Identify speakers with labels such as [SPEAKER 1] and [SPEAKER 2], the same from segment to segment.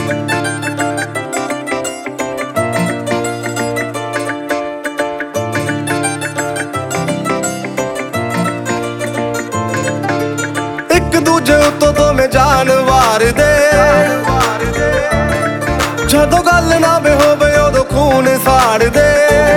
[SPEAKER 1] ਇੱਕ ਦੂਜੇ ਉੱਤੋਂ ਦੋਵੇਂ ਜਾਨ ਵਾਰਦੇ, ਜਦੋਂ ਗੱਲ ਨਾ ਵੇ ਹੋਵੇ ਉਦੋਂ ਖੂਨ ਸਾੜਦੇ।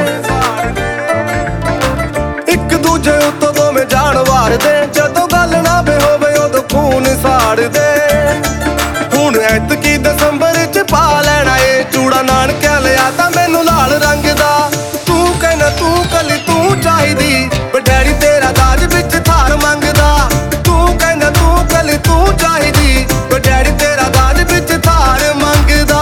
[SPEAKER 1] ਇੱਕ ਦੂਜੇ ਉੱਤੋਂ ਦੋਵੇਂ ਜਾਨ ਵਾਰਦੇ, ਜਦੋਂ ਗੱਲ ਨਾ ਵੇ ਹੋਵੇ ਉਦੋਂ ਖੂਨ ਸਾੜਦੇ। ਹੁਣ ਐਤਕੀ ਦਸੰਬਰ ਚ ਪਾ ਲੈਣਾ ਏ ਚੂੜਾ, ਨਾਨਕਿਆਂ ਲਿਆ ਤਾਂ ਮੈਨੂੰ ਲਾਲ ਰੰਗ ਦਾ। ਤੂੰ ਕਹਿਣਾ ਤੂੰ ਕੱਲੀ ਤੂੰ ਚਾਹੀਦੀ, ਪਰ ਡੈਡੀ ਤੇਰਾ ਦਾਜ ਵਿੱਚ ਥਾਰ ਮੰਗਦਾ। ਤੂੰ ਕਹਿੰਦਾ ਤੂੰ ਕੱਲੀ ਤੂੰ ਚਾਹੀਦੀ, ਪਰ ਡੈਡੀ ਤੇਰਾ ਦਾਜ ਵਿੱਚ ਥਾਰ ਮੰਗਦਾ।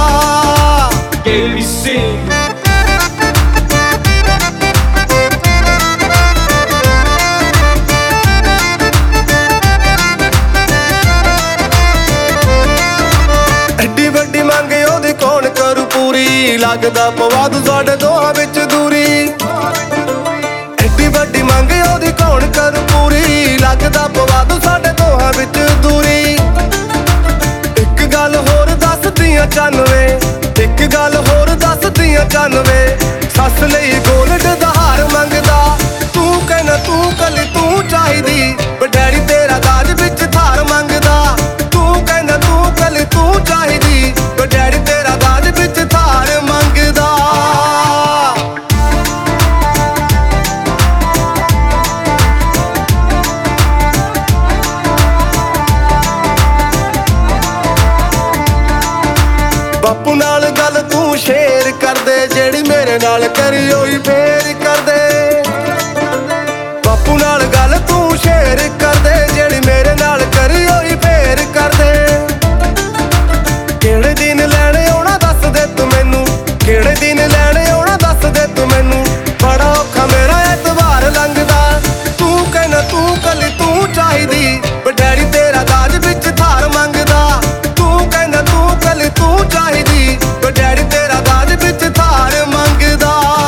[SPEAKER 1] ਐਡੀ ਵੱਡੀ ਮੰਗ ਉਹਦੀ ਕੌਣ ਕਰੂ ਪੂਰੀ, ਲੱਗਦਾ ਪਵਾ ਦੂ ਸਾਡੇ ਦੋਹਾਂ ਵਿੱਚ ਦੂਰੀ। ਐਡੀ ਵੱਡੀ ਮੰਗ ਉਹਦੀ ਕੌਣ ਕਰੂ ਪੂਰੀ, ਲੱਗਦਾ ਪਵਾ ਦੂ ਸਾਡੇ ਦੋਹਾਂ ਵਿੱਚ ਦੂਰੀ। ਇੱਕ ਗੱਲ ਹੋਰ ਦੱਸਦੀਆਂ 94, ਇੱਕ ਗੱਲ ਹੋਰ ਦੱਸਦੀਆਂ 94, ਸੱਸ ਲਈ ਗੋਲਡ ਦਾ ਹਾਰ ਮੰਗਦਾ। ਤੂੰ ਕਹਿਣਾ ਤੂੰ ਕੱਲੀ ਤੂੰ ਚਾਹੀਦੀ, ਪਰ ਡੈਡੀ ਤੇਰਾ ਦਾਜ ਵਿੱਚ ਥਾਰ ਮੰਗਦਾ। ਤੂੰ ਕਹਿੰਦਾ ਤੂੰ ਕੱਲੀ ਤੂੰ ਚਾਹੀਦੀ, ਪਰ ਡੈਡੀ ਤੇਰਾ ਦਾਜ ਵਿੱਚ ਥਾਰ ਮੰਗਦਾ। ਬਾਪੂ ਨਾਲ ਗੱਲ ਤੂੰ ਸ਼ੇਅਰ ਕਰਦੇ, ਜਿਹੜੀ ਮੇਰੇ ਨਾਲ ਕਰੀ ਹੋਈ ਫੇਰ ਕਰਦੇ। ਬਾਪੂ ਨਾਲ ਗੱਲ ਤੂੰ ਸ਼ੇਅਰ ਕਰਦੇ, ਜਿਹੜੀ ਮੇਰੇ ਨਾਲ ਕਰੀ ਹੋਈ ਫੇਰ ਕਰਦੇ। ਕਿਹੜੇ ਦਿਨ ਲੈਣੇ ਆਉਣਾ ਦੱਸ ਦੇ ਤੂੰ ਮੈਨੂੰ, ਕਿਹੜੇ ਦਿਨ ਲੈਣੇ ਆਉਣਾ ਦੱਸ ਦੇ ਤੂੰ ਮੈਨੂੰ। ਬੜਾ ਔਖਾ ਮੇਰਾ ਐਤਵਾਰ ਲੰਘਦਾ। ਤੂੰ ਕਹਿਣਾ ਤੂੰ ਕੱਲੀ ਤੂੰ ਚਾਹੀਦੀ, ਪਰ ਡੈਡੀ ਤੇਰਾ ਦਾਜ ਵਿੱਚ ਥਾਰ ਮੰਗਦਾ। ਤੂੰ ਕਹਿੰਦਾ ਤੂੰ ਕੱਲੀ ਤੂੰ ਚਾਹੀਦੀ, ਪਰ ਡੈਡੀ ਤੇਰਾ ਦਾਜ ਵਿੱਚ ਥਾਰ ਮੰਗਦਾ।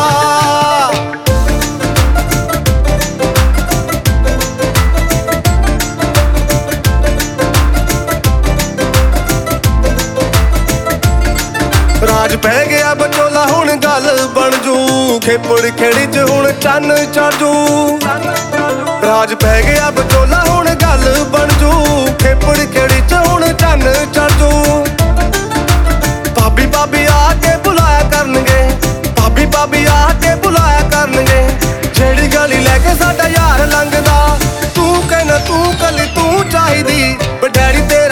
[SPEAKER 1] ਰਾਜ ਪੈ ਗਿਆ ਬਚੋਲਾ ਹੁਣ ਗੱਲ ਬਣ ਜੂ, ਖੇਪੜ ਖੇੜੀ ਚ ਹੁਣ ਚੰਨ ਚੜ ਜੂ। ਰਾਜ ਪੈ ਗਿਆ ਬਚੋਲਾ ਹੁਣ ਗੱਲ ਬਣ ਜੂ, ਖੇਪੜ ਖੇੜੀ ਚ ਹੁਣ ਚੰਨ ਚੜ ਜੂ। ਭਾਬੀ ਭਾਬੀ ਆ ਕੇ ਬੁਲਾਇਆ ਕਰਨਗੇ, ਭਾਬੀ ਭਾਬੀ ਆ ਕੇ ਬੁਲਾਇਆ ਕਰਨਗੇ, ਜਿਹੜੀ ਗਲੀ ਲੈ ਕੇ ਸਾਡਾ ਯਾਰ ਲੰਘਦਾ। ਤੂੰ ਕਹਿਣਾ ਤੂੰ ਕੱਲੀ ਤੂੰ ਚਾਹੀਦੀ, ਪਰ ਡੈਡੀ ਤੇ